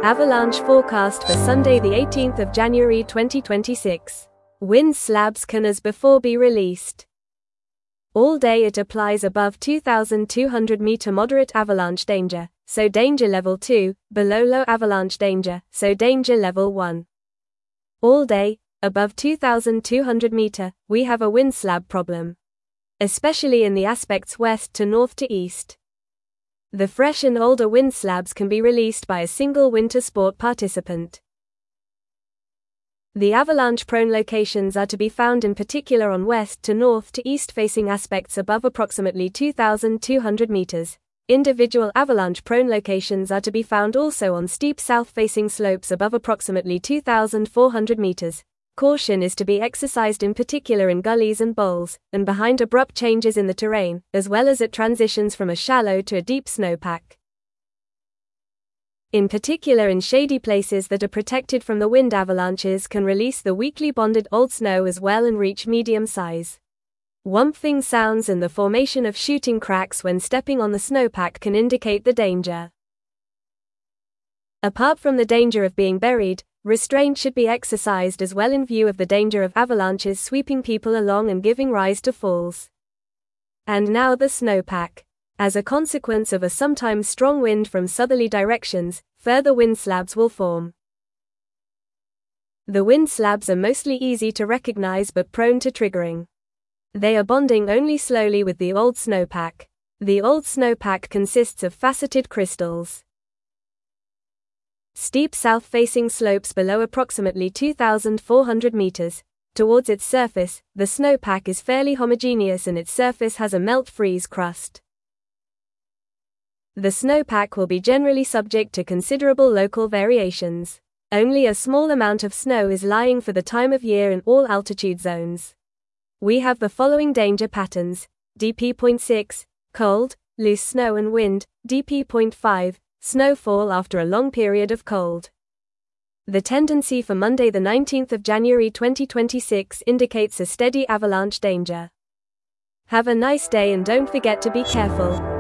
Avalanche forecast for Sunday the 18th of January 2026. Wind slabs can as before be released. All day it applies above 2,200 meter moderate avalanche danger, so danger level 2, below low avalanche danger, so danger level 1. All day, above 2,200 meter, we have a wind slab problem, especially in the aspects west to north to east. The fresh and older wind slabs can be released by a single winter sport participant. The avalanche-prone locations are to be found in particular on west to north to east-facing aspects above approximately 2,200 meters. Individual avalanche-prone locations are to be found also on steep south-facing slopes above approximately 2,400 meters. Caution is to be exercised in particular in gullies and bowls, and behind abrupt changes in the terrain, as well as at transitions from a shallow to a deep snowpack. In particular in shady places that are protected from the wind, avalanches can release the weakly bonded old snow as well and reach medium size. Whumping sounds and the formation of shooting cracks when stepping on the snowpack can indicate the danger. Apart from the danger of being buried, restraint should be exercised as well in view of the danger of avalanches sweeping people along and giving rise to falls. And now the snowpack. As a consequence of a sometimes strong wind from southerly directions, further wind slabs will form. The wind slabs are mostly easy to recognize but prone to triggering. They are bonding only slowly with the old snowpack. The old snowpack consists of faceted crystals. Steep south-facing slopes below approximately 2,400 meters. Towards its surface, the snowpack is fairly homogeneous and its surface has a melt-freeze crust. The snowpack will be generally subject to considerable local variations. Only a small amount of snow is lying for the time of year in all altitude zones. We have the following danger patterns: DP.6, cold, loose snow and wind; DP.5, snowfall after a long period of cold. The tendency for Monday the 19th of January 2026 indicates a steady avalanche danger. Have a nice day and don't forget to be careful.